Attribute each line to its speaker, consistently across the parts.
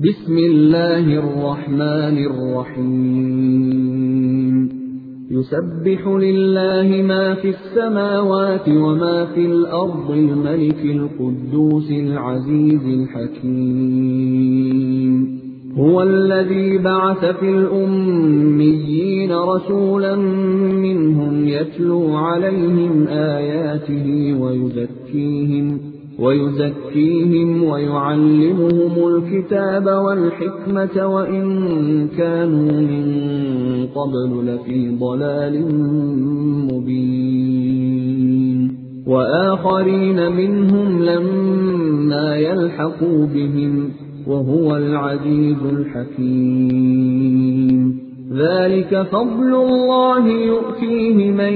Speaker 1: بسم الله الرحمن الرحيم يسبح لله ما في السماوات وما في الأرض الملك القدوس العزيز الحكيم هو الذي بعث في الأميين رسولا منهم يتلو عليهم آياته ويزكيهم ويعلمهم الكتاب والحكمة وإن كانوا من قبل لفي ضلال مبين وآخرين منهم لما يلحقوا بهم وهو العزيز الحكيم ذلك فضل الله يؤتيه من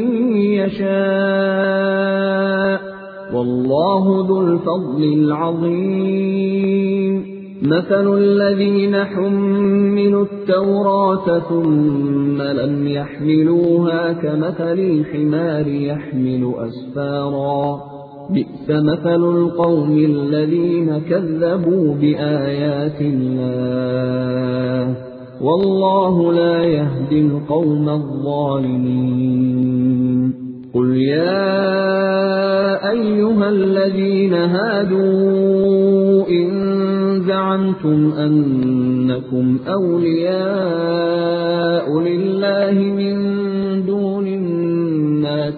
Speaker 1: يشاء والله ذو الفضل العظيم مثل الذين حملوا التوراة ثم لم يحملوها كمثل الحمار يحمل أسفارا بئس مثل القوم الذين كذبوا بآيات الله والله لا يهدي القوم الظالمين قل يا أيها الذين هادوا إن زعمتم أنكم أولياء لله من دون الناس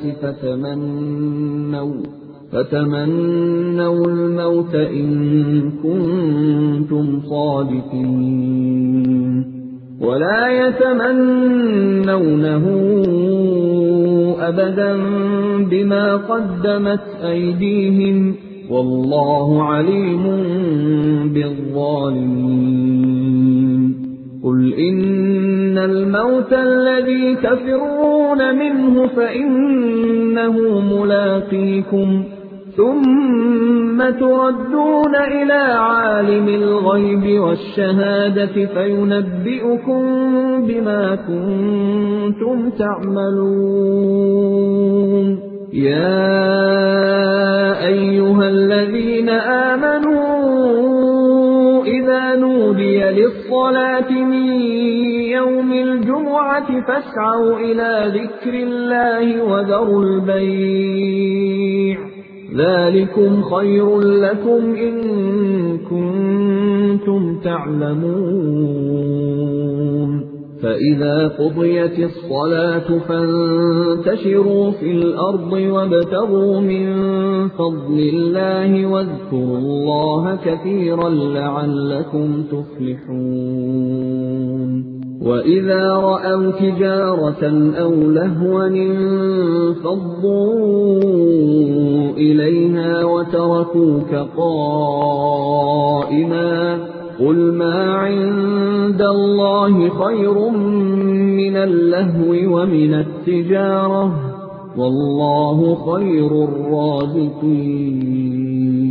Speaker 1: فتمنوا الموت إن كنتم صادقين ولا يتمنونه أبدا بما قدمت أيديهم والله عليم بالظالمين قل إن الموت الذي تفرون منه فإنه ملاقيكم ثم تردون إلى عالم الغيب والشهادة فينبئكم بما كنتم تعملون يا أيها الذين آمنوا إذا نودي للصلاة من يوم الجمعة فاسعوا إلى ذكر الله وذروا البيع ذلكم خير لكم إن كنتم تعلمون فإذا قضيت الصلاة فانتشروا في الأرض وابتغوا من فضل الله واذكروا الله كثيرا لعلكم تفلحون وإذا رأوا تجارة أو لهوا انفضوا إليها وتركوك قائما قل ما عند الله خير من اللهو ومن التجارة والله خير الرازقين